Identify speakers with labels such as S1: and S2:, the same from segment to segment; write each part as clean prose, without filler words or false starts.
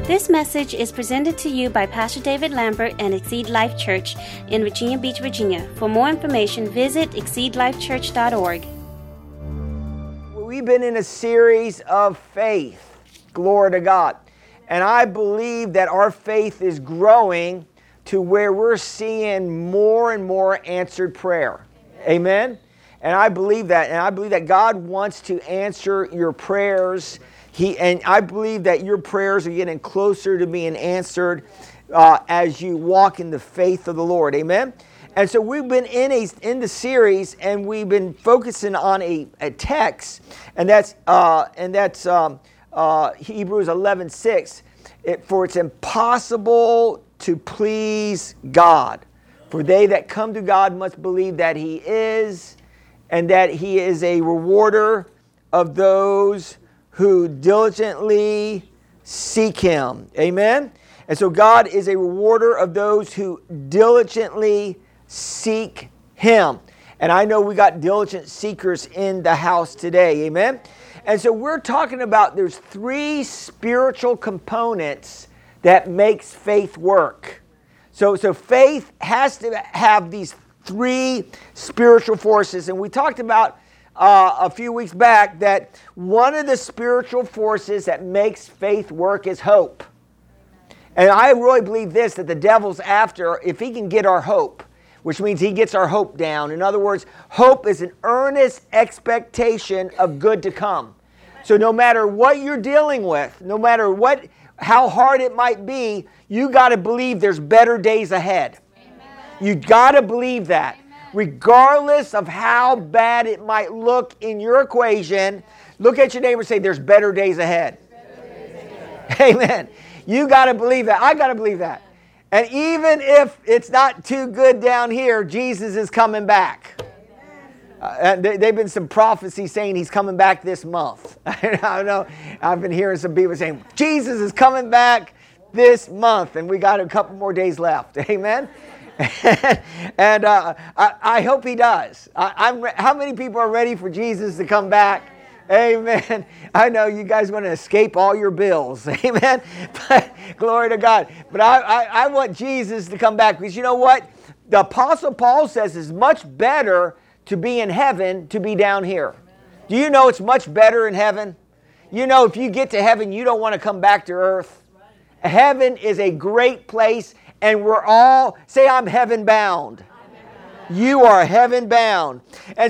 S1: This message is presented to you by Pastor David Lambert and Exceed Life Church in Virginia Beach, Virginia. For more information, visit exceedlifechurch.org.
S2: We've been in a series of faith. Glory to God. And I believe that our faith is growing to where we're seeing more and more answered prayer. Amen? And I believe that. And I believe that God wants to answer your prayers. And I believe that your prayers are getting closer to being answered as you walk in the faith of the Lord. Amen? And so we've been in the series, and we've been focusing on a text, and that's Hebrews 11:6. For it's impossible to please God. For they that come to God must believe that He is, and that He is a rewarder of those who diligently seek Him. Amen? And so God is a rewarder of those who diligently seek Him. And I know we got diligent seekers in the house today. Amen? And so we're talking about there's three spiritual components that makes faith work. So faith has to have these three spiritual forces. And we talked about a few weeks back that one of the spiritual forces that makes faith work is hope. And I really believe this, that the devil's after, if he can get our hope, which means he gets our hope down. In other words, hope is an earnest expectation of good to come. So no matter what you're dealing with, no matter how hard it might be, you got to believe there's better days ahead. Amen. You got to believe that. Amen. Regardless of how bad it might look in your equation, look at your neighbor and say, there's better days ahead. Amen. You got to believe that. I got to believe that. And even if it's not too good down here, Jesus is coming back. They've been some prophecy saying He's coming back this month. I know. I've been hearing some people saying, Jesus is coming back this month. And we got a couple more days left. Amen? And I hope He does. How many people are ready for Jesus to come back? Amen. I know you guys want to escape all your bills. Amen. But glory to God. But I want Jesus to come back, because you know what? The Apostle Paul says it's much better to be in heaven to be down here. Do you know it's much better in heaven? You know, if you get to heaven, you don't want to come back to earth. Heaven is a great place, and we're all, say, I'm heaven bound. You are heaven bound. And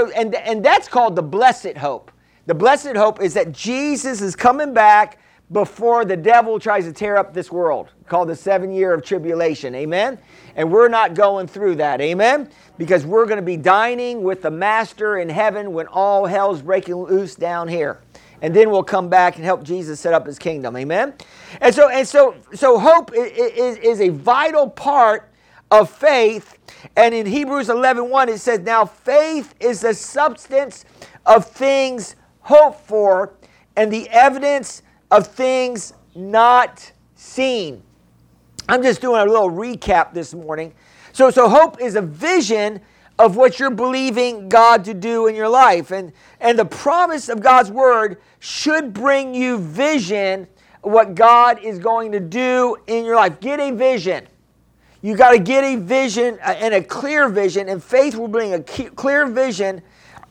S2: that's called the blessed hope. The blessed hope is that Jesus is coming back before the devil tries to tear up this world, called the 7 year of tribulation. Amen? And we're not going through that. Amen? Because we're going to be dining with the Master in heaven when all hell's breaking loose down here. And then we'll come back and help Jesus set up His kingdom. Amen? And so hope is a vital part of faith. And in Hebrews 11:1 it says, now faith is the substance of things hoped for and the evidence of things not seen. I'm just doing a little recap this morning. So hope is a vision of what you're believing God to do in your life. And the promise of God's word should bring you vision of what God is going to do in your life. Get a vision. You got to get a vision and a clear vision, and faith will bring a clear vision,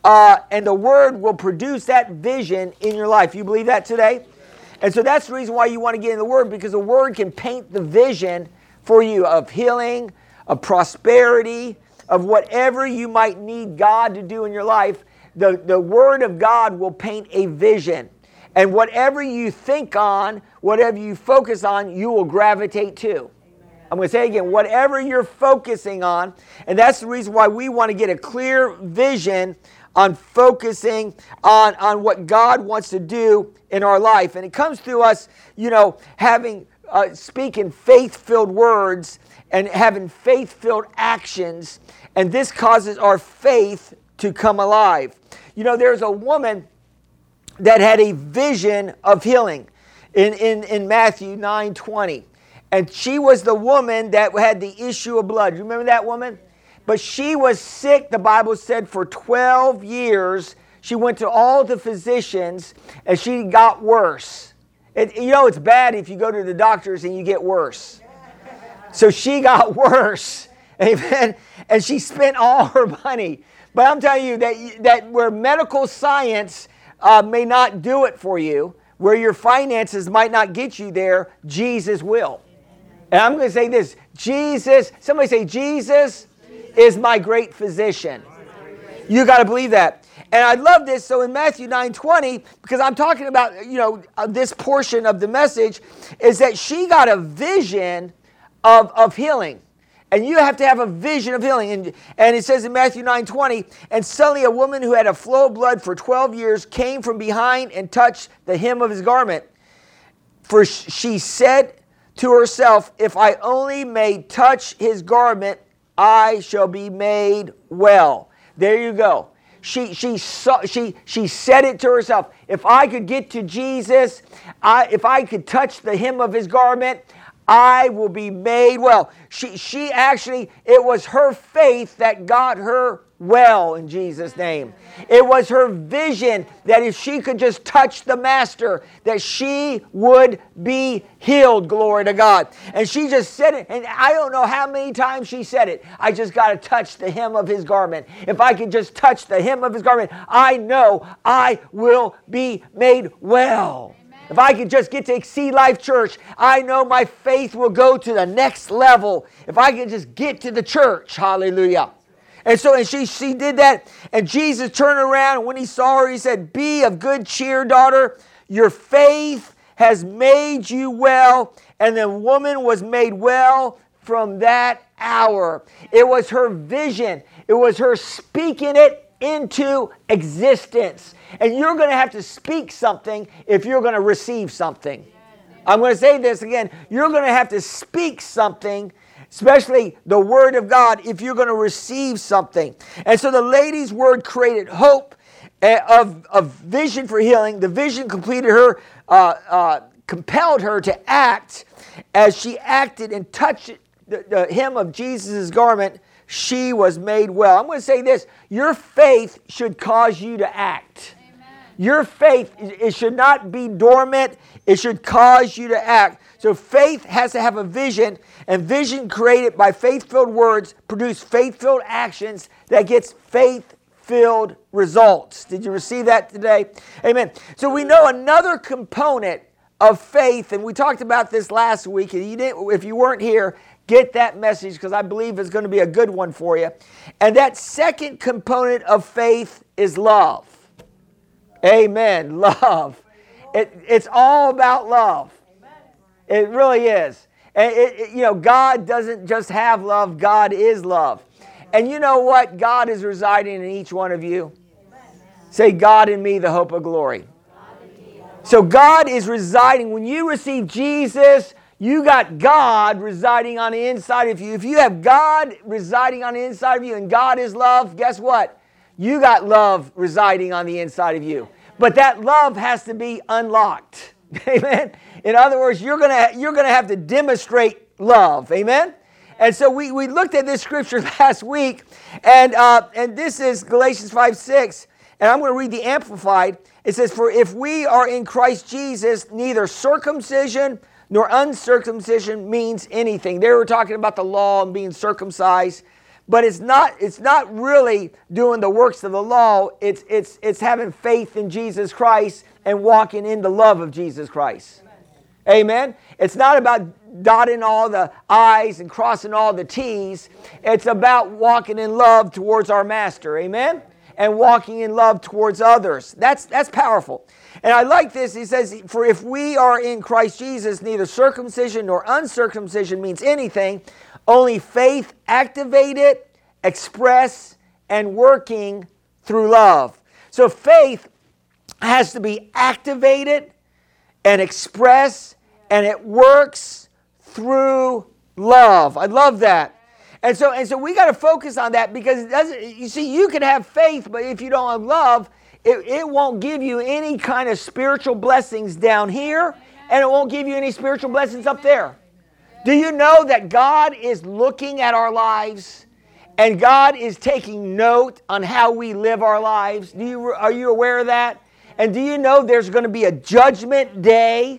S2: and the word will produce that vision in your life. You believe that today? And so that's the reason why you want to get in the word, because the word can paint the vision for you of healing, of prosperity, of whatever you might need God to do in your life. The word of God will paint a vision. And whatever you think on, whatever you focus on, you will gravitate to. I'm going to say again, whatever you're focusing on, and that's the reason why we want to get a clear vision on focusing on what God wants to do in our life. And it comes through us, speaking faith-filled words and having faith-filled actions, and this causes our faith to come alive. There's a woman that had a vision of healing in Matthew 9:20. And she was the woman that had the issue of blood. You remember that woman? But she was sick, the Bible said, for 12 years. She went to all the physicians, and she got worse. It's bad if you go to the doctors and you get worse. So she got worse. Amen. And she spent all her money. But I'm telling you that where medical science may not do it for you, where your finances might not get you there, Jesus will. And I'm going to say this. Somebody say, Jesus is my great physician. You got to believe that. And I love this. So in Matthew 9:20, because I'm talking about, this portion of the message, is that she got a vision of healing. And you have to have a vision of healing. And it says in Matthew 9:20, and suddenly a woman who had a flow of blood for 12 years came from behind and touched the hem of his garment. For she said to herself, if I only may touch his garment, I shall be made well. There you go. She said it to herself. If I could get to Jesus, if I could touch the hem of his garment, I will be made well. She actually, it was her faith that got her well in Jesus' name. It was her vision that if she could just touch the Master, that she would be healed, glory to God. And she just said it, and I don't know how many times she said it. I just got to touch the hem of his garment. If I could just touch the hem of his garment, I know I will be made well. If I could just get to Exceed Life Church, I know my faith will go to the next level. If I could just get to the church, hallelujah. And she did that, and Jesus turned around, and when he saw her, he said, be of good cheer, daughter. Your faith has made you well. And the woman was made well from that hour. It was her vision. It was her speaking it into existence. And you're going to have to speak something if you're going to receive something. I'm going to say this again. You're going to have to speak something, especially the Word of God, if you're going to receive something. And so the lady's word created hope of vision for healing. The vision completed her, compelled her to act. As she acted and touched the hem of Jesus' garment, she was made well. I'm going to say this. Your faith should cause you to act. Your faith, it should not be dormant. It should cause you to act. So faith has to have a vision, and vision created by faith-filled words produce faith-filled actions that gets faith-filled results. Did you receive that today? Amen. So we know another component of faith, and we talked about this last week. And if you weren't here, get that message because I believe it's going to be a good one for you. And that second component of faith is love. Amen. Love. It's all about love. It really is. And God doesn't just have love. God is love. And you know what? God is residing in each one of you. Say, God in me, the hope of glory. So God is residing. When you receive Jesus, you got God residing on the inside of you. If you have God residing on the inside of you and God is love, guess what? You got love residing on the inside of you. But that love has to be unlocked. Amen? In other words, you're gonna have to demonstrate love. Amen? And so we looked at this scripture last week, and this is Galatians 5:6, and I'm going to read the Amplified. It says, for if we are in Christ Jesus, neither circumcision nor uncircumcision means anything. They were talking about the law and being circumcised. But it's not really doing the works of the law. It's having faith in Jesus Christ and walking in the love of Jesus Christ. Amen. It's not about dotting all the I's and crossing all the T's. It's about walking in love towards our Master. Amen. And walking in love towards others. That's powerful. And I like this. He says, for if we are in Christ Jesus, neither circumcision nor uncircumcision means anything. Only faith activated, expressed, and working through love. So faith has to be activated and expressed, and it works through love. I love that. And so we got to focus on that because it doesn't. You see, you can have faith, but if you don't have love, it won't give you any kind of spiritual blessings down here, and it won't give you any spiritual blessings up there. Do you know that God is looking at our lives and God is taking note on how we live our lives? Are you aware of that? And do you know there's going to be a judgment day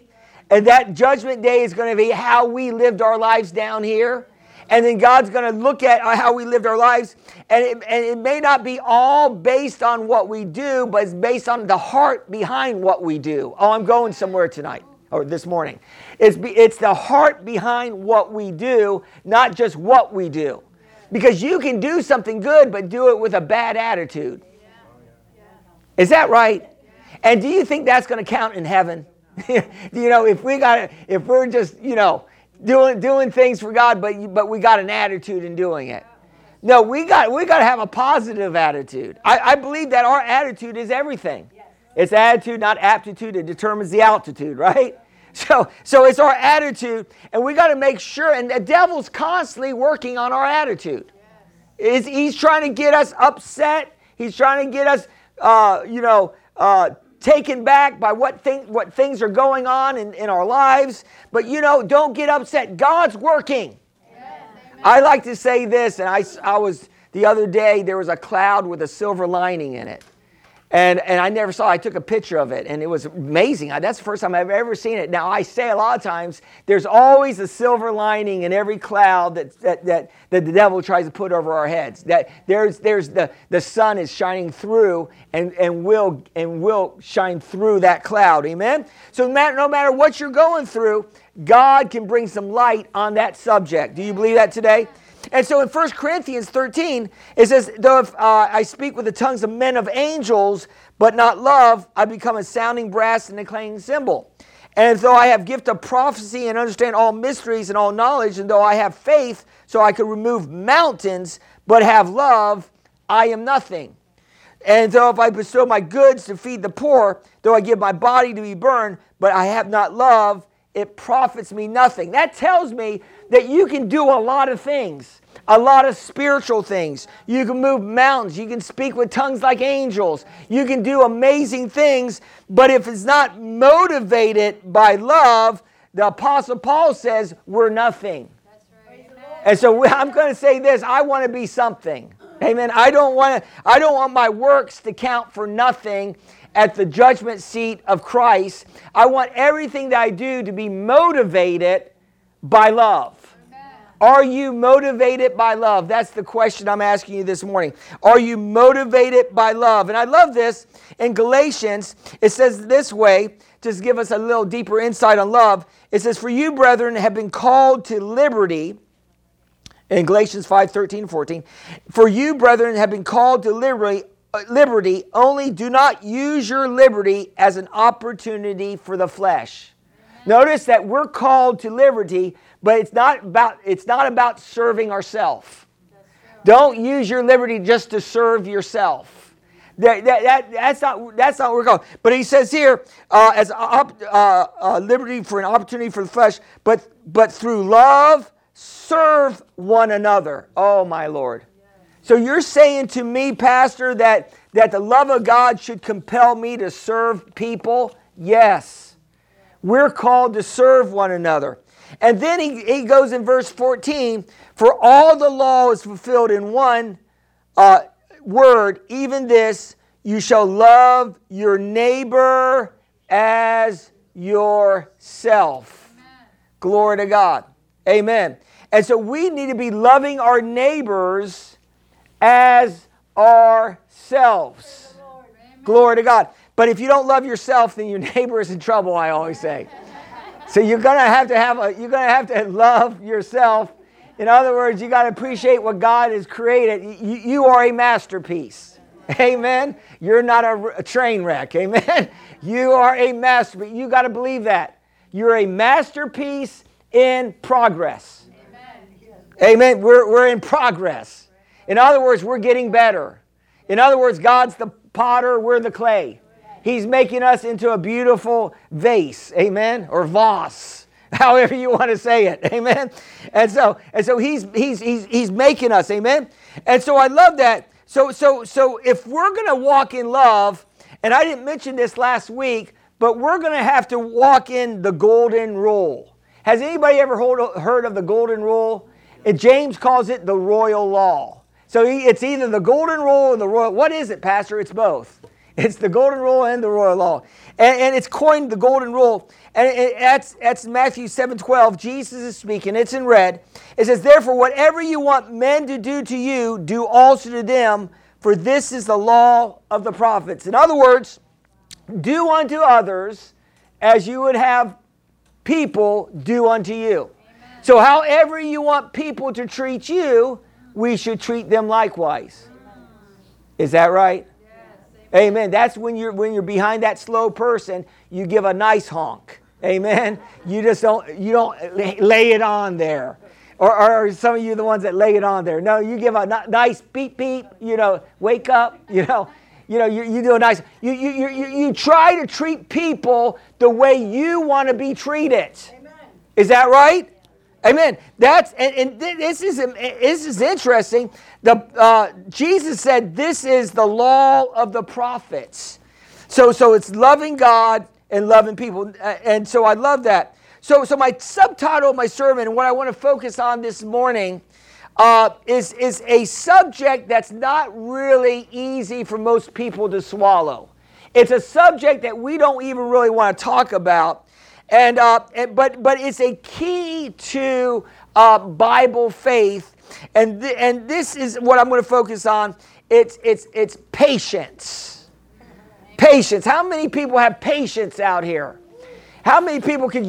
S2: And that judgment day is going to be how we lived our lives down here. And then God's going to look at how we lived our lives. And it may not be all based on what we do, but it's based on the heart behind what we do. Oh, I'm going somewhere tonight or this morning. It's the heart behind what we do, not just what we do. Because you can do something good, but do it with a bad attitude. Is that right? And do you think that's going to count in heaven? If we're just, doing things for God, but we got an attitude in doing it. No, we got to have a positive attitude. I believe that our attitude is everything. It's attitude, not aptitude. It determines the altitude, right? So it's our attitude, and we got to make sure. And the devil's constantly working on our attitude. He's trying to get us upset. He's trying to get us, taken back by what things are going on in our lives. But don't get upset. God's working. I like to say this, and I was the other day. There was a cloud with a silver lining in it. And I took a picture of it, and it was amazing. That's the first time I've ever seen it. Now, I say a lot of times, there's always a silver lining in every cloud that the devil tries to put over our heads. That there's the sun is shining through and will shine through that cloud. Amen? So no matter what you're going through, God can bring some light on that subject. Do you believe that today? And so in 1 Corinthians 13, it says, though if I speak with the tongues of men of angels, but not love, I become a sounding brass and a clanging cymbal. And though I have gift of prophecy and understand all mysteries and all knowledge, and though I have faith so I could remove mountains, but have love, I am nothing. And though if I bestow my goods to feed the poor, though I give my body to be burned, but I have not love, it profits me nothing. That tells me that you can do a lot of things, a lot of spiritual things. You can move mountains. You can speak with tongues like angels. You can do amazing things. But if it's not motivated by love, the Apostle Paul says we're nothing. That's right. And so I'm going to say this. I want to be something. Amen. I don't want my works to count for nothing at the judgment seat of Christ. I want everything that I do to be motivated by love. Amen. Are you motivated by love? That's the question I'm asking you this morning. Are you motivated by love? And I love this. In Galatians, it says this way, just to give us a little deeper insight on love. It says, for you, brethren, have been called to liberty. In Galatians 5:13-14, for you, brethren, have been called to liberty, only do not use your liberty as an opportunity for the flesh. Notice that we're called to liberty, but it's not about serving ourselves. Don't use your liberty just to serve yourself. That's not what we're called. But he says here, as liberty for an opportunity for the flesh, but through love serve one another. Oh my Lord. So you're saying to me, Pastor, that the love of God should compel me to serve people? Yes. We're called to serve one another. And then he goes in verse 14, for all the law is fulfilled in one word, even this, you shall love your neighbor as yourself. Amen. Glory to God. Amen. And so we need to be loving our neighbors as ourselves. Glory to God. But if you don't love yourself, then your neighbor is in trouble, I always say. So you're gonna have to love yourself. In other words, you got to appreciate what God has created. You are a masterpiece. Amen. You're not a train wreck. Amen. You are a masterpiece. You got to believe that. You're a masterpiece in progress. Amen. We're in progress. In other words, we're getting better. In other words, God's the potter, we're the clay. He's making us into a beautiful vase. Amen. Or vase. However you want to say it. Amen. And so he's making us. Amen. And so I love that. So if we're going to walk in love, and I didn't mention this last week, but we're going to have to walk in the golden rule. Has anybody ever heard of the golden rule? And James calls it the royal law. So it's either the golden rule or the royal. What is it, Pastor? It's both. It's the golden rule and the royal law. And it's coined the golden rule. And that's Matthew 7:12. Jesus is speaking. It's in red. It says, therefore, whatever you want men to do to you, do also to them, for this is the law of the prophets. In other words, do unto others as you would have people do unto you. Amen. So however you want people to treat you, we should treat them likewise. Is that right? Yes. Amen. That's when you're behind that slow person, you give a nice honk. Amen. You don't lay it on there. Or some of you the ones that lay it on there. No, you give a nice beep beep, wake up, you do a nice, you try to treat people the way you want to be treated. Amen. Is that right? Amen. This is interesting. Jesus said this is the law of the prophets. So it's loving God and loving people. And so I love that. So my subtitle of my sermon, and what I want to focus on this morning, is a subject that's not really easy for most people to swallow. It's a subject that we don't even really want to talk about, but it's a key to Bible faith, and this is what I'm going to focus on. It's patience. Patience. How many people have patience out here? How many people could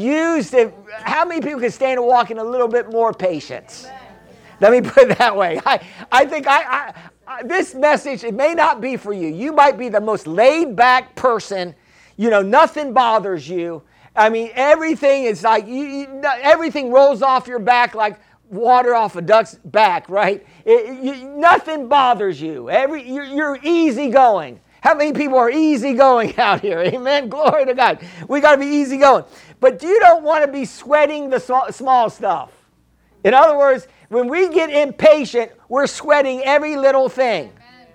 S2: stand and walk in a little bit more patience? Amen. Let me put it that way. I think this message, it may not be for you. You might be the most laid back person. Nothing bothers you. I mean, everything is like, everything rolls off your back like water off a duck's back, right? Nothing bothers you. You're easygoing. How many people are easygoing out here? Amen. Glory to God. We got to be easygoing. But you don't want to be sweating the small stuff. In other words, when we get impatient, we're sweating every little thing.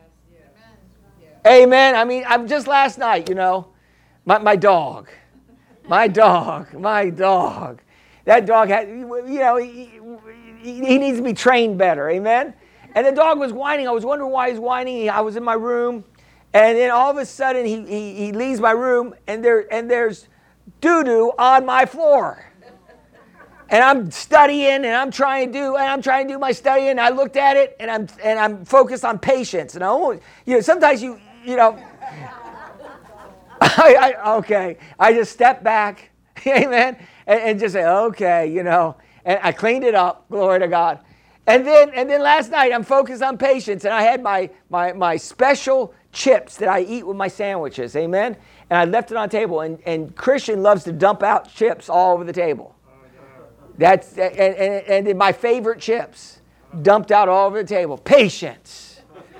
S2: Amen. I mean, just last night, my dog. That dog had, he needs to be trained better. Amen. And the dog was whining. I was wondering why he's whining. I was in my room. And then all of a sudden, he leaves my room, and there's doo-doo on my floor. And I'm studying, and I'm trying to do my studying. And I looked at it, and I'm focused on patience. And sometimes I just step back, amen, and just say, okay, and I cleaned it up. Glory to God. And then last night, I'm focused on patience, and I had my special chips that I eat with my sandwiches, amen? And I left it on the table, and Christian loves to dump out chips all over the table. That's and my favorite chips dumped out all over the table. Patience.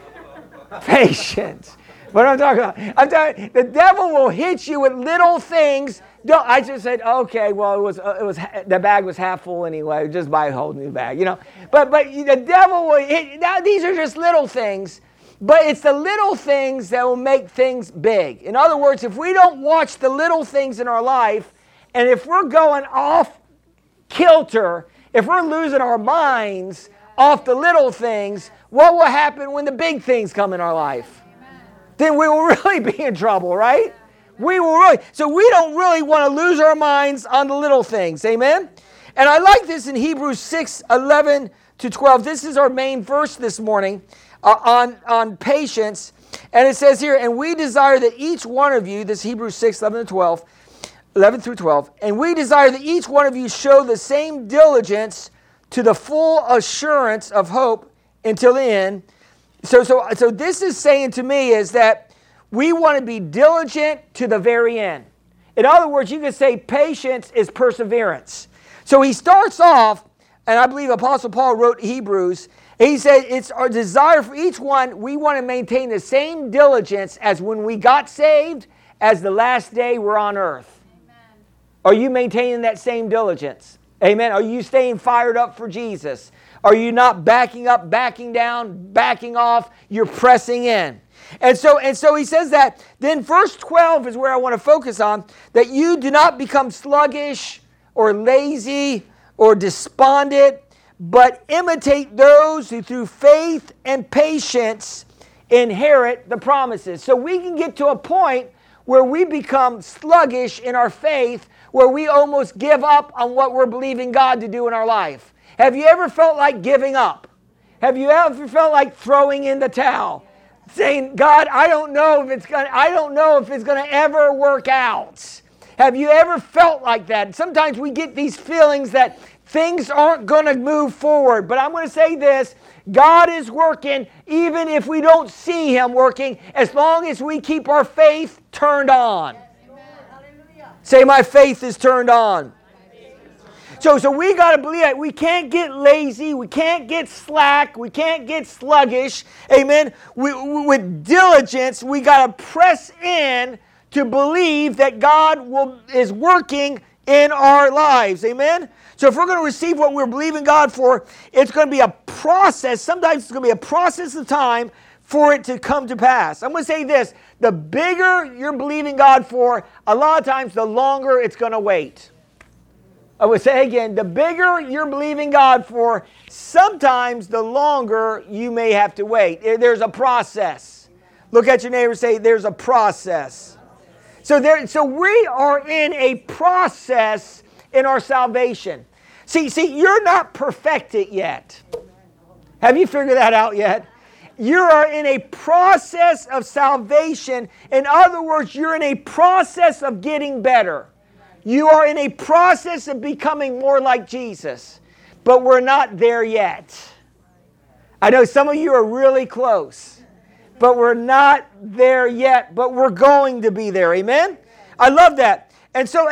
S2: What I'm talking about? I'm telling you, the devil will hit you with little things. I just said, okay, well, it was the bag was half full anyway. Just buy a whole new bag, But the devil will hit. Now these are just little things. But it's the little things that will make things big. In other words, if we don't watch the little things in our life, and if we're going off kilter, if we're losing our minds off the little things, what will happen when the big things come in our life? Then we will really be in trouble, right? We will really. So we don't really want to lose our minds on the little things. Amen? And I like this in Hebrews 6:11-12. This is our main verse this morning. On patience, and it says here, and we desire that each one of you, this Hebrews 6:11-12, 11 through 12, and we desire that each one of you show the same diligence to the full assurance of hope until the end. So this is saying to me is that we want to be diligent to the very end. In other words, you could say patience is perseverance. So he starts off, and I believe Apostle Paul wrote Hebrews. He said it's our desire for each one, we want to maintain the same diligence as when we got saved as the last day we're on earth. Amen. Are you maintaining that same diligence? Amen. Are you staying fired up for Jesus? Are you not backing up, backing down, backing off? You're pressing in. And so he says that. Then verse 12 is where I want to focus on, that you do not become sluggish or lazy or despondent, but imitate those who through faith and patience inherit the promises. So we can get to a point where we become sluggish in our faith, where we almost give up on what we're believing God to do in our life. Have you ever felt like giving up? Have you ever felt like throwing in the towel? Saying, God, I don't know if it's gonna ever work out. Have you ever felt like that? Sometimes we get these feelings that things aren't going to move forward. But I'm going to say this, God is working even if we don't see Him working, as long as we keep our faith turned on. Yes, say, my faith is turned on. So we got to believe that. We can't get lazy. We can't get slack. We can't get sluggish. Amen. With diligence, we got to press in to believe that God is working in our lives. Amen. So if we're going to receive what we're believing God for, it's going to be a process. Sometimes it's going to be a process of time for it to come to pass. I'm going to say this. The bigger you're believing God for, a lot of times the longer it's going to wait. I would say again, the bigger you're believing God for, sometimes the longer you may have to wait. There's a process. Look at your neighbor and say, there's a process. So we are in a process in our salvation. See, you're not perfected yet. Have you figured that out yet? You are in a process of salvation. In other words, you're in a process of getting better. You are in a process of becoming more like Jesus, but we're not there yet. I know some of you are really close, but we're not there yet, but we're going to be there. Amen? I love that. And so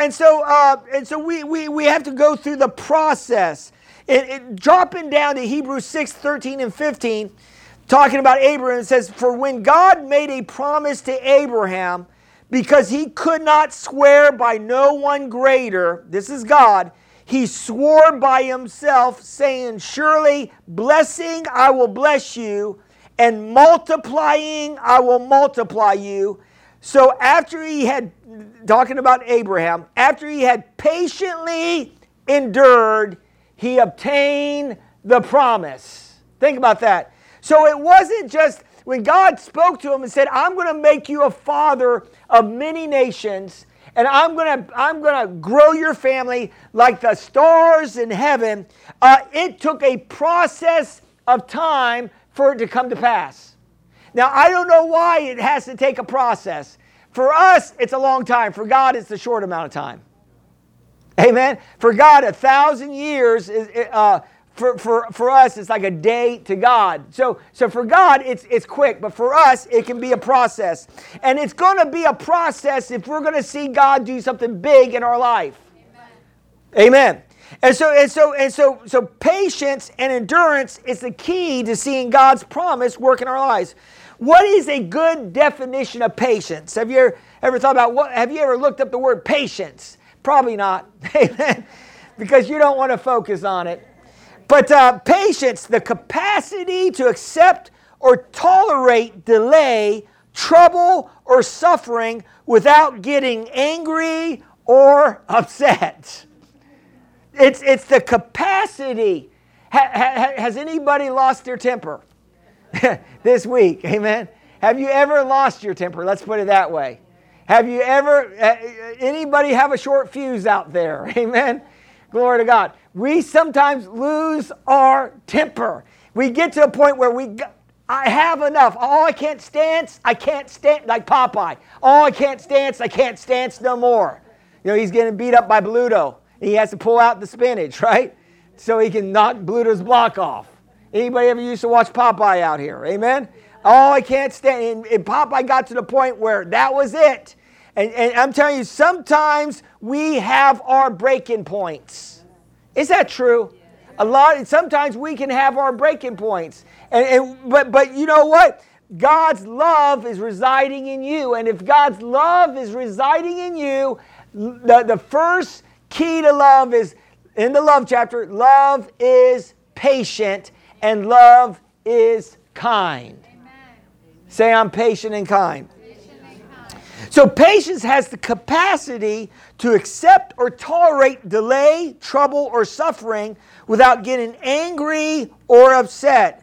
S2: we have to go through the process. Dropping down to Hebrews 6:13 and 15, talking about Abraham, it says, for when God made a promise to Abraham, because he could not swear by no one greater, this is God, he swore by himself, saying, surely blessing I will bless you, and multiplying I will multiply you. So after he had, talking about Abraham, after he had patiently endured, he obtained the promise. Think about that. So it wasn't just when God spoke to him and said, I'm going to make you a father of many nations, and I'm going to grow your family like the stars in heaven. It took a process of time for it to come to pass. Now, I don't know why it has to take a process. For us, it's a long time. For God, it's a short amount of time. Amen? For God, 1,000 years is... For us, it's like a day to God. So for God, it's quick. But for us, it can be a process. And it's going to be a process if we're going to see God do something big in our life. Amen. And so patience and endurance is the key to seeing God's promise work in our lives. What is a good definition of patience? Have you ever thought about have you ever looked up the word patience? Probably not. Amen. Because you don't want to focus on it. But patience, the capacity to accept or tolerate delay, trouble, or suffering without getting angry or upset. It's the capacity. Has anybody lost their temper this week? Amen. Have you ever lost your temper? Let's put it that way. Have you ever, anybody have a short fuse out there? Amen. Glory to God. We sometimes lose our temper. We get to a point where I have enough. I can't stand, like Popeye. I can't stand no more. You know, he's getting beat up by Bluto. He has to pull out the spinach, right? So he can knock Bluto's block off. Anybody ever used to watch Popeye out here? Amen? I can't stand. And Popeye got to the point where that was it. And I'm telling you, sometimes we have our breaking points. Is that true? Sometimes we can have our breaking points. But you know what? God's love is residing in you. And if God's love is residing in you, the first key to love is, in the love chapter, love is patient and love is kind. Amen. Say, I'm patient and kind. So patience has the capacity to accept or tolerate delay, trouble, or suffering without getting angry or upset.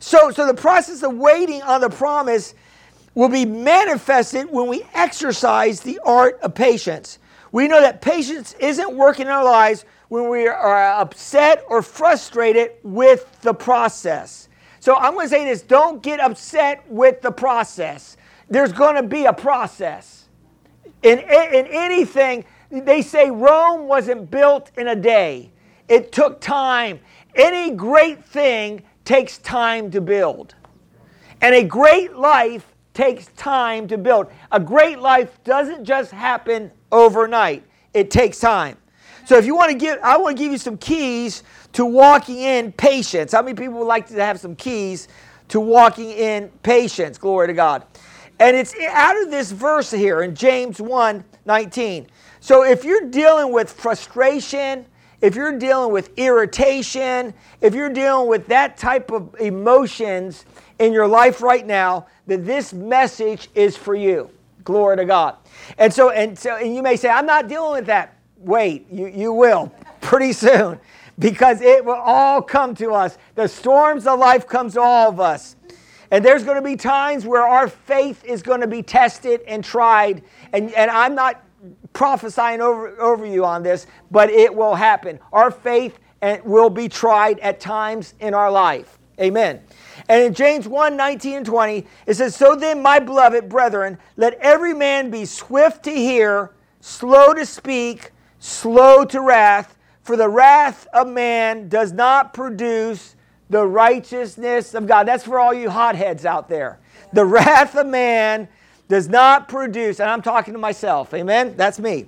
S2: So the process of waiting on the promise will be manifested when we exercise the art of patience. We know that patience isn't working in our lives when we are upset or frustrated with the process. So I'm going to say this, don't get upset with the process. There's going to be a process. In anything, they say Rome wasn't built in a day. It took time. Any great thing takes time to build. And a great life takes time to build. A great life doesn't just happen overnight. It takes time. So if you want to I want to give you some keys to walking in patience. How many people would like to have some keys to walking in patience? Glory to God. And it's out of this verse here in James 1:19. So if you're dealing with frustration, if you're dealing with irritation, if you're dealing with that type of emotions in your life right now, then this message is for you. Glory to God. And you may say, I'm not dealing with that. Wait, you will pretty soon, because it will all come to us. The storms of life comes to all of us. And there's going to be times where our faith is going to be tested and tried. And I'm not prophesying over you on this, but it will happen. Our faith will be tried at times in our life. Amen. And in James 1:19 and 20, it says, So then, my beloved brethren, let every man be swift to hear, slow to speak, slow to wrath, for the wrath of man does not produce the righteousness of God. That's for all you hotheads out there. The wrath of man does not produce, and I'm talking to myself, amen? That's me.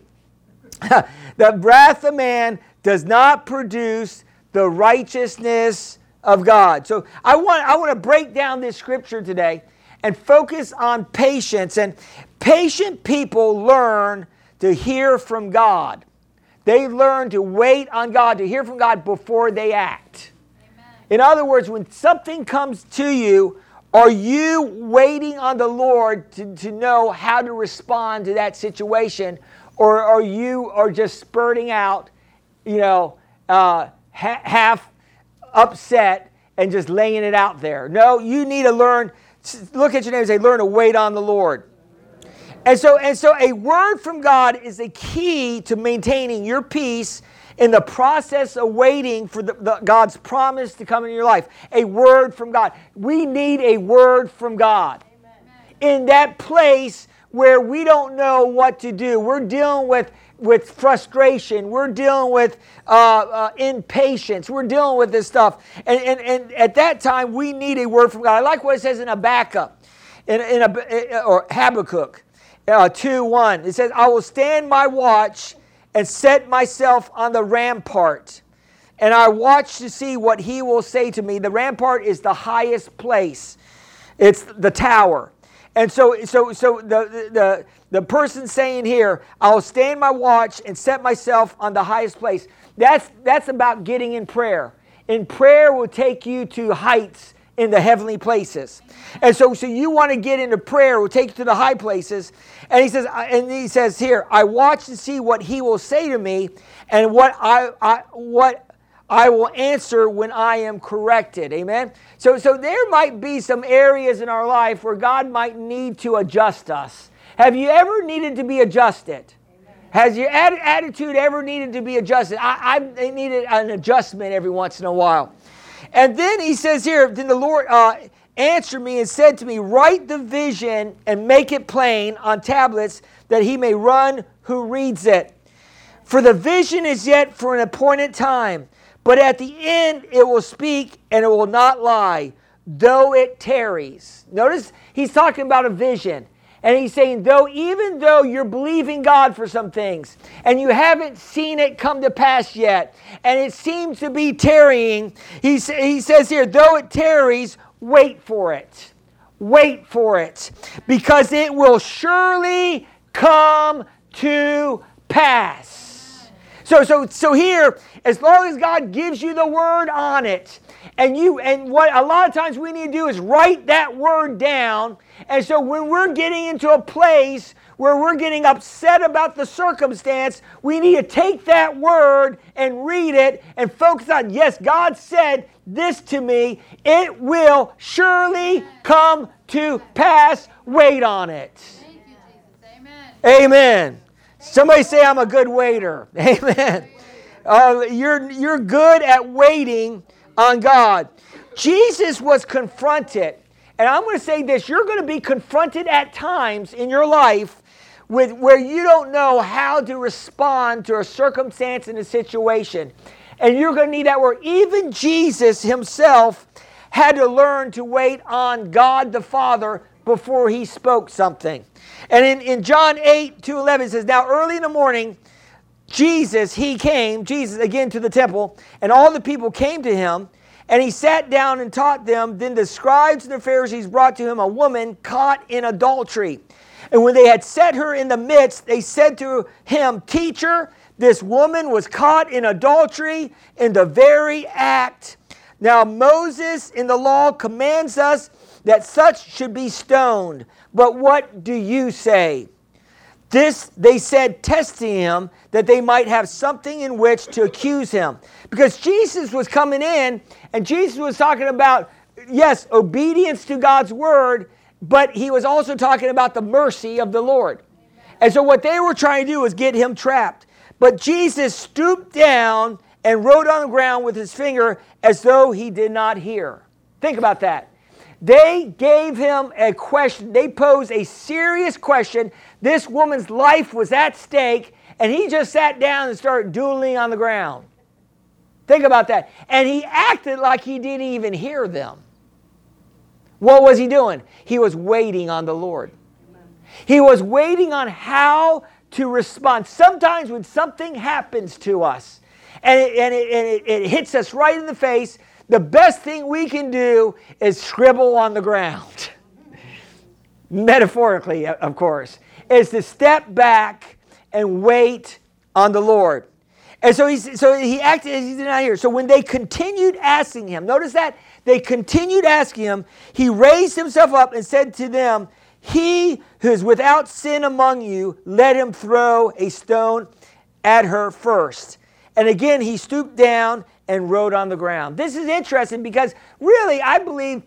S2: The wrath of man does not produce the righteousness of God. So I want to break down this scripture today and focus on patience. And patient people learn to hear from God. They learn to wait on God, to hear from God before they act. Amen. In other words, when something comes to you, are you waiting on the Lord to know how to respond to that situation? Or are you just spurting out, half upset and just laying it out there? No, you need to learn. Look at your neighbor and say, learn to wait on the Lord. And so a word from God is a key to maintaining your peace in the process of waiting for God's promise to come into your life. A word from God. We need a word from God. Amen. In that place where we don't know what to do. We're dealing with frustration. We're dealing with impatience. We're dealing with this stuff. And at that time, we need a word from God. I like what it says in Habakkuk, or Habakkuk 2:1. It says, I will stand my watch and set myself on the rampart, and I watch to see what he will say to me. The rampart is the highest place. It's the tower. And so the person saying here, I'll stand my watch and set myself on the highest place. That's about getting in prayer. And prayer will take you to heights in the heavenly places. And so you want to get into prayer, will take you to the high places. And he says here, I watch to see what he will say to me and what I will answer when I am corrected. Amen? So there might be some areas in our life where God might need to adjust us. Have you ever needed to be adjusted? Has your attitude ever needed to be adjusted? I needed an adjustment every once in a while. And then he says here, then the Lord answered me and said to me, write the vision and make it plain on tablets that he may run who reads it. For the vision is yet for an appointed time, but at the end it will speak and it will not lie, though it tarries. Notice he's talking about a vision. And he's saying, even though you're believing God for some things and you haven't seen it come to pass yet, and it seems to be tarrying, he says here, though it tarries, wait for it. Wait for it, because it will surely come to pass. So here, as long as God gives you the word on it, and what a lot of times we need to do is write that word down. And so when we're getting into a place where we're getting upset about the circumstance, we need to take that word and read it and focus on, yes, God said this to me. It will surely come to pass. Wait on it.
S3: Thank you, Jesus. Amen.
S2: Amen. Somebody say, I'm a good waiter. Amen. You're good at waiting on God. Jesus was confronted. And I'm going to say this, you're going to be confronted at times in your life with where you don't know how to respond to a circumstance and a situation. And you're going to need that word. Even Jesus himself had to learn to wait on God the Father before he spoke something. And in John 8:2-11 it says, now early in the morning, Jesus again to the temple, and all the people came to him, and he sat down and taught them. Then the scribes and the Pharisees brought to him a woman caught in adultery. And when they had set her in the midst, they said to him, Teacher, this woman was caught in adultery in the very act. Now Moses in the law commands us that such should be stoned. But what do you say? This they said, testing him, that they might have something in which to accuse him. Because Jesus was coming in, and Jesus was talking about, yes, obedience to God's word, but he was also talking about the mercy of the Lord. And so what they were trying to do was get him trapped. But Jesus stooped down and wrote on the ground with his finger as though he did not hear. Think about that. They gave him a question. They posed a serious question. This woman's life was at stake, and he just sat down and started doodling on the ground. Think about that. And he acted like he didn't even hear them. What was he doing? He was waiting on the Lord. He was waiting on how to respond. Sometimes when something happens to us and it hits us right in the face, the best thing we can do is scribble on the ground. Metaphorically, of course, is to step back and wait on the Lord. And so he acted as he did not hear. So when they continued asking him, notice that they continued asking him, he raised himself up and said to them, he who is without sin among you, let him throw a stone at her first. And again, he stooped down and wrote on the ground. This is interesting because really, I believe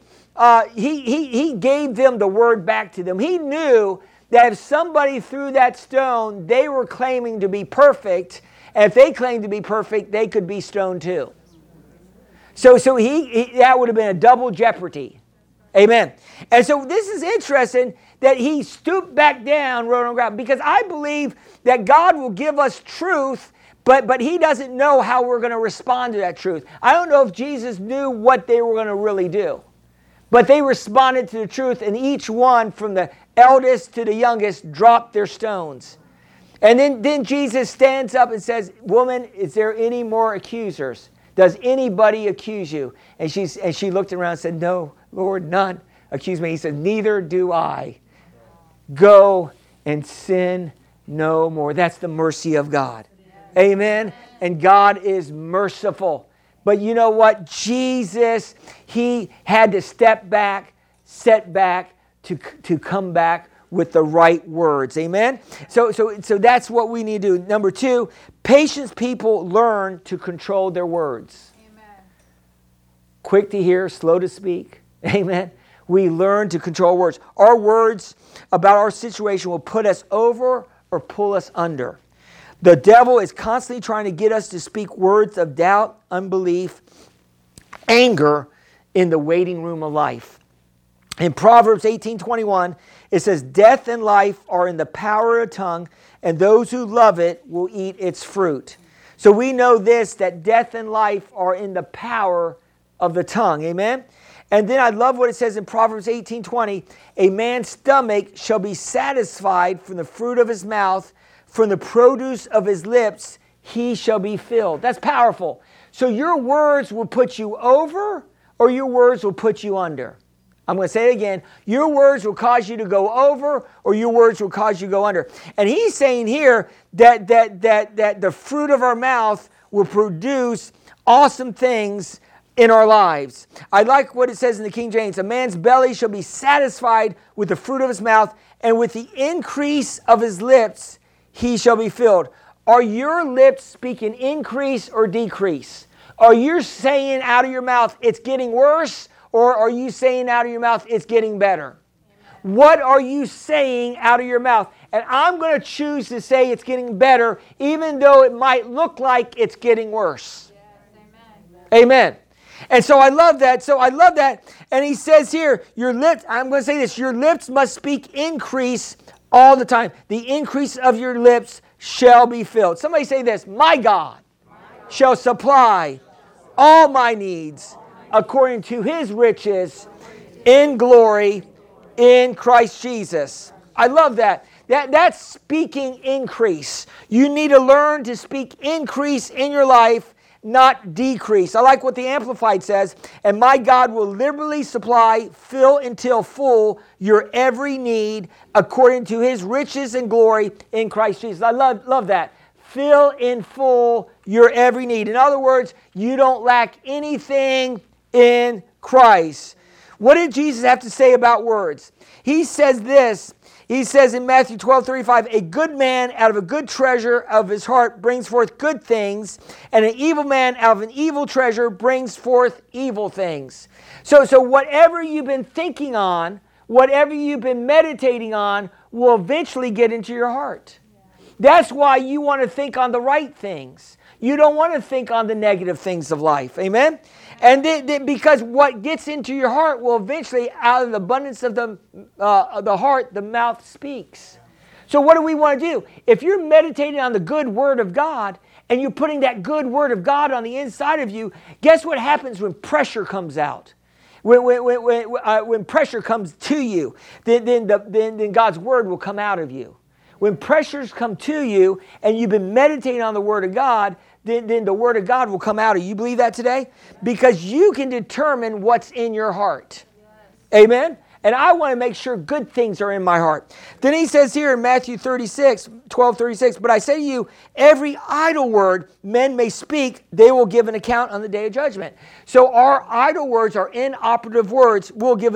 S2: he gave them the word back to them. He knew that if somebody threw that stone, they were claiming to be perfect. And if they claimed to be perfect, they could be stoned too. So that would have been a double jeopardy. Amen. And so this is interesting that he stooped back down, wrote on the ground, because I believe that God will give us truth, but he doesn't know how we're going to respond to that truth. I don't know if Jesus knew what they were going to really do. But they responded to the truth, and each one, from the eldest to the youngest, dropped their stones. And then Jesus stands up and says, woman, is there any more accusers? Does anybody accuse you? And she looked around and said, no, Lord, none accuse me. He said, neither do I. Go and sin no more. That's the mercy of God. Amen. And God is merciful. But you know what? Jesus, he had to step back, set back to come back with the right words. Amen. So that's what we need to do. Number 2, patient people learn to control their words.
S3: Amen.
S2: Quick to hear, slow to speak. Amen. We learn to control words. Our words about our situation will put us over or pull us under. The devil is constantly trying to get us to speak words of doubt, unbelief, anger in the waiting room of life. In Proverbs 18:21, it says, death and life are in the power of the tongue, and those who love it will eat its fruit. So we know this, that death and life are in the power of the tongue. Amen? And then I love what it says in Proverbs 18:20, a man's stomach shall be satisfied from the fruit of his mouth, from the produce of his lips he shall be filled. That's powerful. So your words will put you over, or your words will put you under. I'm going to say it again. Your words will cause you to go over, or your words will cause you to go under. And he's saying here that the fruit of our mouth will produce awesome things in our lives. I like what it says in the King James. A man's belly shall be satisfied with the fruit of his mouth, and with the increase of his lips he shall be filled. Are your lips speaking increase or decrease? Are you saying out of your mouth it's getting worse, or are you saying out of your mouth it's getting better? Amen. What are you saying out of your mouth? And I'm going to choose to say it's getting better, even though it might look like it's getting worse. Yes, amen. Amen. And so I love that. And he says here, your lips, I'm going to say this, your lips must speak increase all the time. The increase of your lips shall be filled. Somebody say this, my God shall supply all my needs according to his riches in glory in Christ Jesus. I love that. That's speaking increase. You need to learn to speak increase in your life, not decrease. I like what the Amplified says, and my God will liberally supply, fill until full your every need according to his riches and glory in Christ Jesus. I love that. Fill in full your every need. In other words, you don't lack anything in Christ. What did Jesus have to say about words? He says this. He says in Matthew 12:35, a good man out of a good treasure of his heart brings forth good things, and an evil man out of an evil treasure brings forth evil things. So whatever you've been thinking on, whatever you've been meditating on, will eventually get into your heart. That's why you want to think on the right things. You don't want to think on the negative things of life. Amen? And because what gets into your heart will eventually, out of the abundance of the heart, the mouth speaks. So what do we want to do? If you're meditating on the good Word of God, and you're putting that good Word of God on the inside of you, guess what happens when pressure comes out? When pressure comes to you, then God's Word will come out of you. When pressures come to you and you've been meditating on the Word of God, then the Word of God will come out of you. You believe that today? Because you can determine what's in your heart. Yes. Amen? And I want to make sure good things are in my heart. Then he says here in Matthew 12:36, but I say to you, every idle word men may speak, they will give an account on the day of judgment. So our idle words, our inoperative words, we will give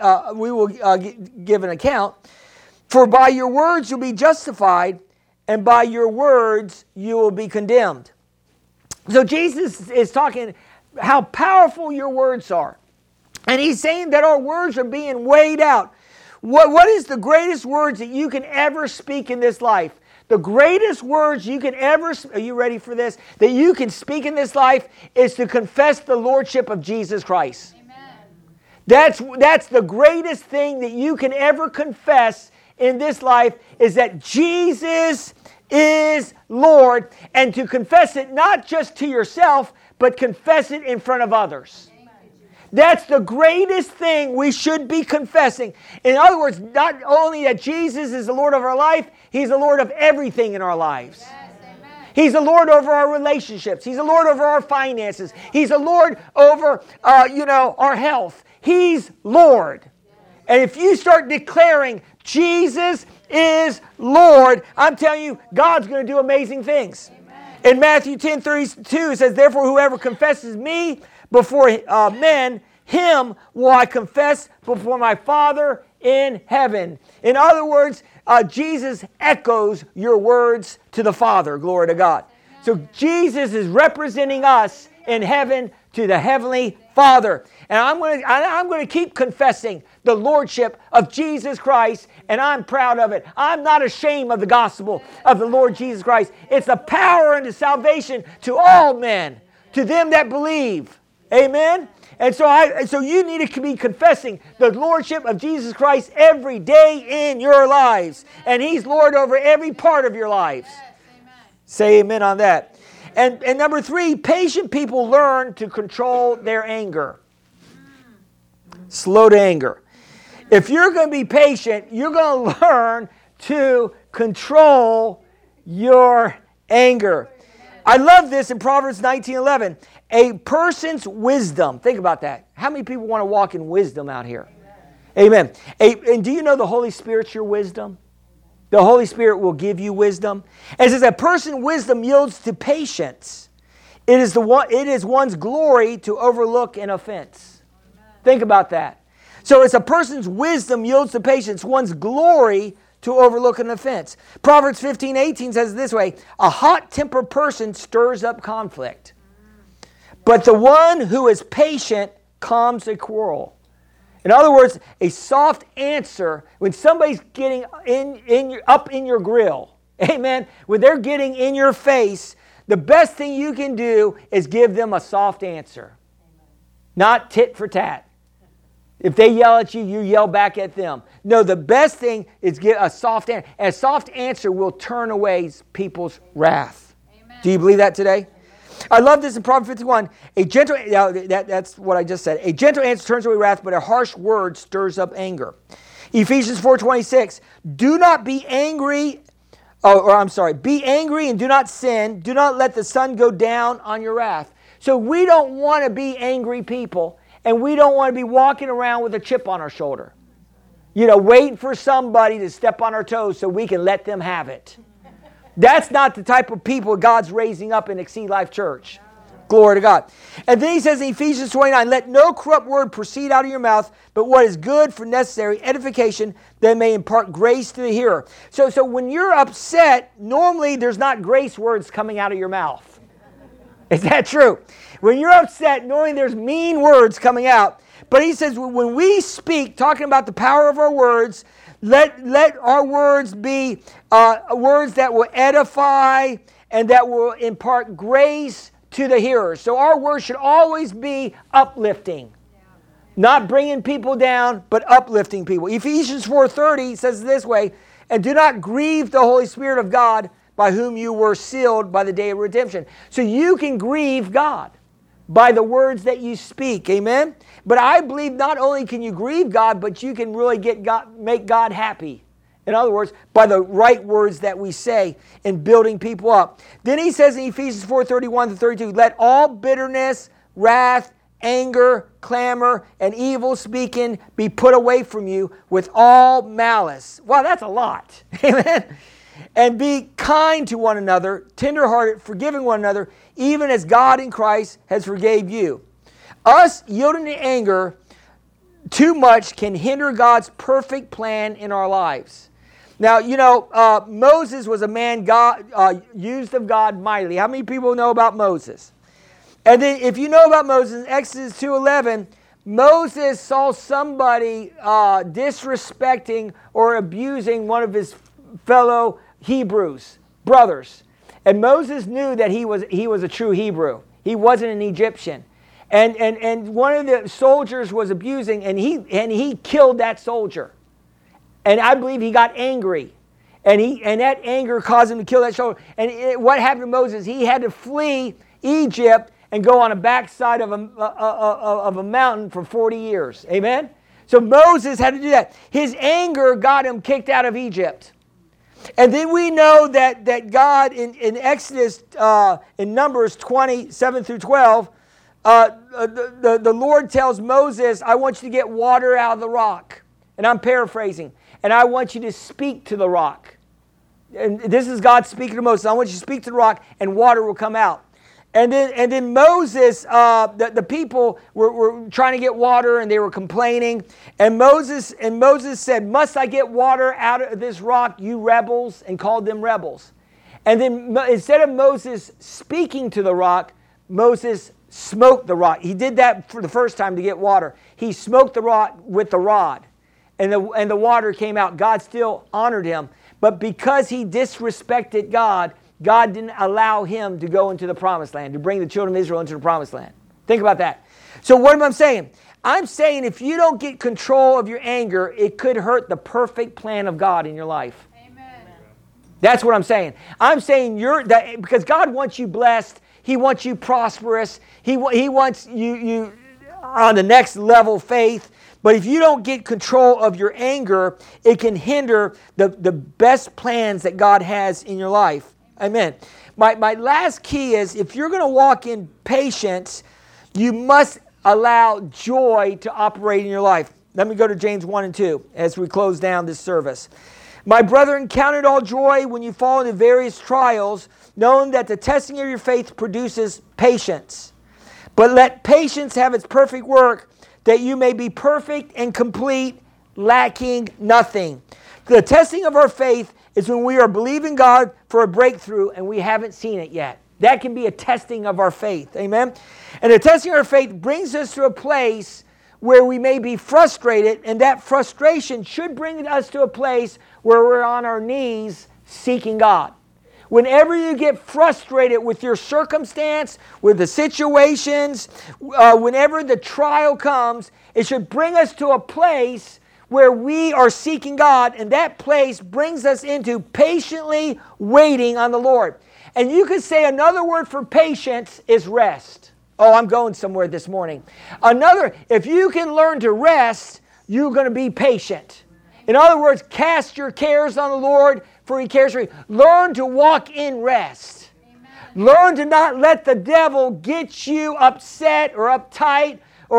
S2: an account. For by your words you'll be justified, and by your words you will be condemned. So Jesus is talking how powerful your words are. And he's saying that our words are being weighed out. What is the greatest words that you can ever speak in this life? The greatest words you can ever, are you ready for this? That you can speak in this life is to confess the Lordship of Jesus Christ. Amen. That's the greatest thing that you can ever confess in this life, is that Jesus is Lord, and to confess it not just to yourself, but confess it in front of others. That's the greatest thing we should be confessing. In other words, not only that Jesus is the Lord of our life, He's the Lord of everything in our lives. Yes, amen. He's the Lord over our relationships. He's the Lord over our finances. He's the Lord over our health. He's Lord. And if you start declaring Jesus is Lord, I'm telling you, God's going to do amazing things. Amen. In Matthew 10:32, it says, therefore whoever confesses me before men, him will I confess before my Father in heaven. In other words, Jesus echoes your words to the Father. Glory to God. So Jesus is representing us in heaven to the Heavenly Father. And I'm going to keep confessing the Lordship of Jesus Christ, and I'm proud of it. I'm not ashamed of the gospel of the Lord Jesus Christ. It's the power and the salvation to all men, to them that believe. Amen? And so you need to be confessing the Lordship of Jesus Christ every day in your lives. And He's Lord over every part of your lives. Yes, amen. Say amen on that. And number 3, patient people learn to control their anger. Slow to anger. If you're going to be patient, you're going to learn to control your anger. I love this in Proverbs 19:11. A person's wisdom. Think about that. How many people want to walk in wisdom out here? Amen. And do you know the Holy Spirit's your wisdom? The Holy Spirit will give you wisdom. And it says, a person's wisdom yields to patience. It is one's glory to overlook an offense. Think about that. So it's a person's wisdom yields to patience, one's glory to overlook an offense. Proverbs 15:18 says it this way, a hot-tempered person stirs up conflict, but the one who is patient calms a quarrel. In other words, a soft answer when somebody's getting up in your grill, amen, when they're getting in your face, the best thing you can do is give them a soft answer, not tit for tat. If they yell at you, you yell back at them. No, the best thing is give a soft answer. And a soft answer will turn away people's wrath. Amen. Do you believe that today? I love this in Proverbs 51. That's what I just said. A gentle answer turns away wrath, but a harsh word stirs up anger. Ephesians 4:26. Do not be angry. Be angry and do not sin. Do not let the sun go down on your wrath. So we don't want to be angry people. And we don't want to be walking around with a chip on our shoulder. Waiting for somebody to step on our toes so we can let them have it. That's not the type of people God's raising up in Exceed Life Church. Glory to God. And then he says in Ephesians 29, let no corrupt word proceed out of your mouth, but what is good for necessary edification, that may impart grace to the hearer. So when you're upset, normally there's not grace words coming out of your mouth. Is that true? When you're upset, knowing there's mean words coming out. But he says when we speak, talking about the power of our words, let our words be words that will edify and that will impart grace to the hearers. So our words should always be uplifting. Not bringing people down, but uplifting people. Ephesians 4:30 says it this way, and do not grieve the Holy Spirit of God, by whom you were sealed by the day of redemption. So you can grieve God by the words that you speak. Amen? But I believe not only can you grieve God, but you can really make God happy. In other words, by the right words that we say in building people up. Then he says in Ephesians 4:31-32, let all bitterness, wrath, anger, clamor, and evil speaking be put away from you with all malice. Wow, that's a lot. Amen? And be kind to one another, tenderhearted, forgiving one another, even as God in Christ has forgave you. Us yielding to anger too much can hinder God's perfect plan in our lives. Now, Moses was a man God used of God mightily. How many people know about Moses? And then if you know about Moses, Exodus 2:11, Moses saw somebody disrespecting or abusing one of his fellow Hebrews, brothers. And Moses knew that he was a true Hebrew. He wasn't an Egyptian. And one of the soldiers was abusing, and he killed that soldier. And I believe he got angry. And that anger caused him to kill that soldier. And what happened to Moses? He had to flee Egypt and go on the backside of a mountain for 40 years. Amen? So Moses had to do that. His anger got him kicked out of Egypt. And then we know that God in Exodus, in Numbers 20:7-12, the Lord tells Moses, I want you to get water out of the rock. And I'm paraphrasing. And I want you to speak to the rock. And this is God speaking to Moses. I want you to speak to the rock and water will come out. And then Moses, the people were trying to get water and they were complaining. And Moses said, must I get water out of this rock, you rebels? And called them rebels. And then instead of Moses speaking to the rock, Moses smoked the rock. He did that for the first time to get water. He smoked the rock with the rod. And the water came out. God still honored him. But because he disrespected God, God didn't allow him to go into the promised land, to bring the children of Israel into the promised land. Think about that. So what am I saying? I'm saying if you don't get control of your anger, it could hurt the perfect plan of God in your life. Amen. That's what I'm saying. I'm saying because God wants you blessed. He wants you prosperous. He wants you on the next level faith. But if you don't get control of your anger, it can hinder the best plans that God has in your life. Amen. My last key is if you're going to walk in patience, you must allow joy to operate in your life. Let me go to James 1:2 as we close down this service. My brethren, count it all joy when you fall into various trials, knowing that the testing of your faith produces patience. But let patience have its perfect work, that you may be perfect and complete, lacking nothing. The testing of our faith is when we are believing God for a breakthrough and we haven't seen it yet. That can be a testing of our faith. Amen? And the testing of our faith brings us to a place where we may be frustrated, and that frustration should bring us to a place where we're on our knees seeking God. Whenever you get frustrated with your circumstance, with the situations, whenever the trial comes, it should bring us to a place where we are seeking God, and that place brings us into patiently waiting on the Lord. And you could say another word for patience is rest. Oh, I'm going somewhere this morning. If you can learn to rest, you're going to be patient. In other words, cast your cares on the Lord, for He cares for you. Learn to walk in rest. Amen. Learn to not let the devil get you upset or uptight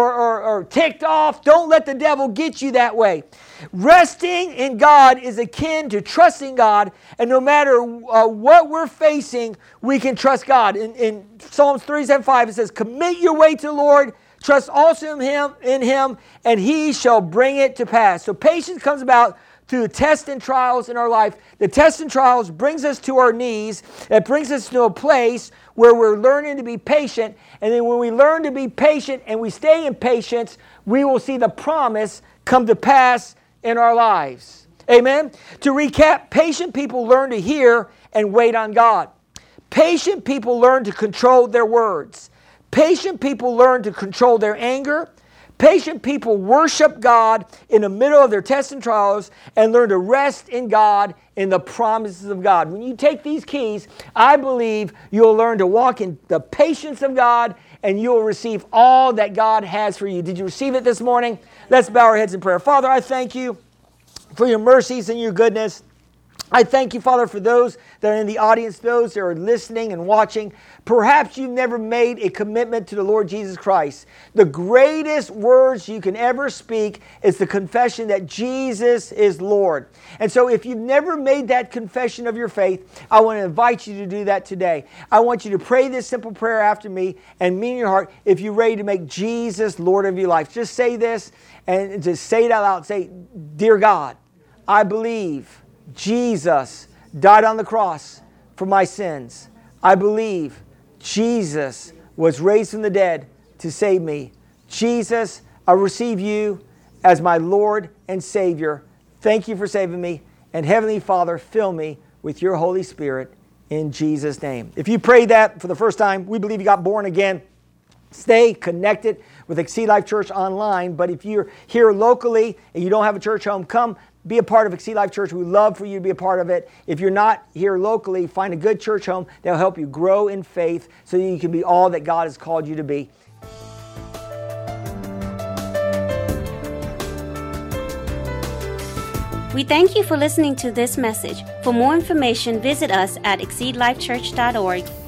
S2: or ticked off. Don't let the devil get you that way. Resting in God is akin to trusting God, and no matter what we're facing, we can trust God. In Psalms 37:5, it says, "Commit your way to the Lord, trust also in Him, and He shall bring it to pass." So patience comes about through the tests and trials in our life. The tests and trials brings us to our knees. It brings us to a place where we're learning to be patient. And then when we learn to be patient and we stay in patience, we will see the promise come to pass in our lives. Amen? To recap, patient people learn to hear and wait on God. Patient people learn to control their words. Patient people learn to control their anger. Patient people worship God in the middle of their tests and trials and learn to rest in God in the promises of God. When you take these keys, I believe you'll learn to walk in the patience of God and you'll receive all that God has for you. Did you receive it this morning? Let's bow our heads in prayer. Father, I thank you for your mercies and your goodness. I thank you, Father, for those that are in the audience, those that are listening and watching. Perhaps you've never made a commitment to the Lord Jesus Christ. The greatest words you can ever speak is the confession that Jesus is Lord. And so if you've never made that confession of your faith, I want to invite you to do that today. I want you to pray this simple prayer after me and mean in your heart if you're ready to make Jesus Lord of your life. Just say this and just say it out loud. Say, "Dear God, I believe Jesus died on the cross for my sins. I believe Jesus was raised from the dead to save me. Jesus, I receive you as my Lord and Savior. Thank you for saving me. And Heavenly Father, fill me with your Holy Spirit in Jesus' name." If you prayed that for the first time, we believe you got born again. Stay connected with Exceed Life Church online. But if you're here locally and you don't have a church home, come be a part of Exceed Life Church. We'd love for you to be a part of it. If you're not here locally, find a good church home that will help you grow in faith so that you can be all that God has called you to be.
S1: We thank you for listening to this message. For more information, visit us at exceedlifechurch.org.